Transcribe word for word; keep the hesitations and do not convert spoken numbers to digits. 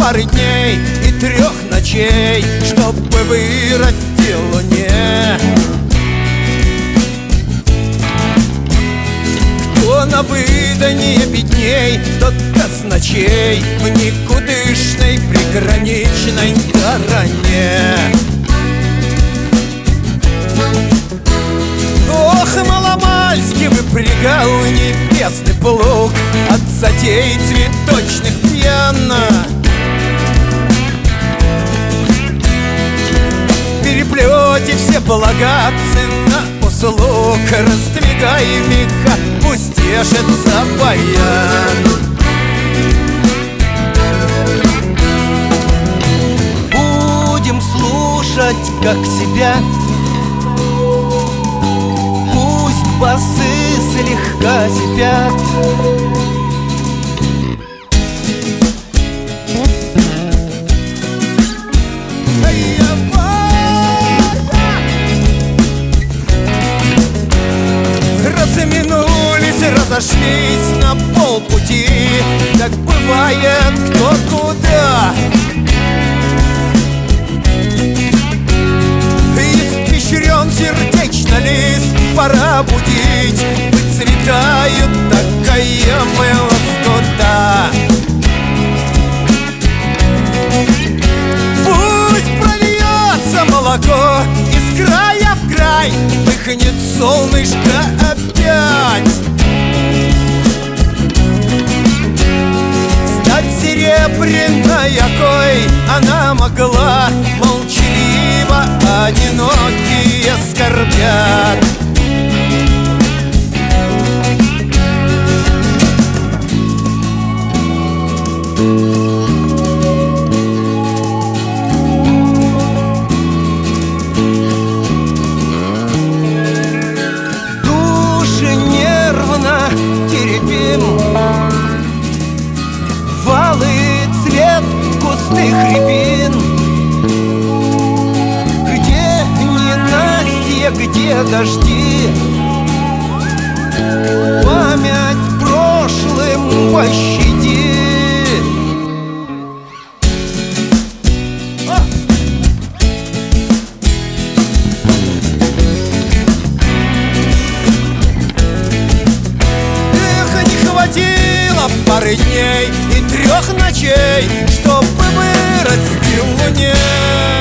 пары дней и трех ночей, чтобы вырасти луне. Кто на выданье бедней, тот казначей в никудышной приграничной стороне. Ох, маломальски выпрягал небесный плуг от затей цветочных пьяно. В переплете все полагаться на услуг, раздвигай меха, пусть тешится баян. Будем слушать, как себя, басы слегка зябят. Разминулись, разошлись на полпути, как бывает кто куда. Испещрен сердечно лист, пора будить, выцветают такаемые лоскута. Пусть прольется молоко из края в край, вспыхнет солнышко опять. Стать серебряной окой она могла, молчаливо одинокие скорбят. Души нервно теребим, валый цвет густых рябин. Где ненастье, где дожди, память прошлым пощади. Эх, не хватило пары дней и трех ночей, чтобы вырасти луне.